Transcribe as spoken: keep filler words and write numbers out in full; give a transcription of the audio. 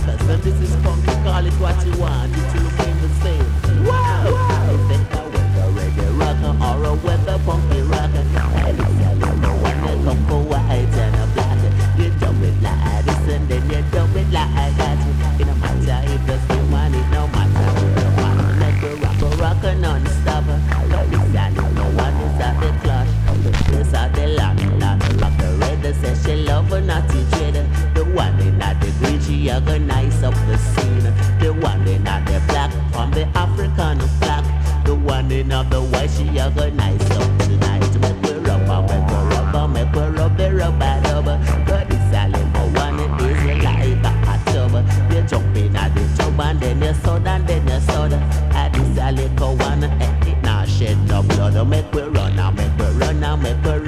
rockers. And this is funky, call it what you want, it will remain the same. Wow! If it's a weather reggae rocker or a weather funky rocker, and it's a little one that come for white and a black. You jump it like this and then you jump it like that. It no matter if you still want it, no matter if you want to make a rocker, rocker non-stop. Don't be sad, no one is at the clash. This are the land, land, rock the red, says she love her naughty dread. The one in at the green, she organize up the scene. The one in at the black, from the African flag. The one in of the white, she organize up tonight. Make we rub, make we rub, make we rub the rubber dub. But it's a little one, it is like a hot tub. You jump in at the tub and then you soda and then you soda. And it's a little one, and it now shed no blood. Make we run, make we run, make we run.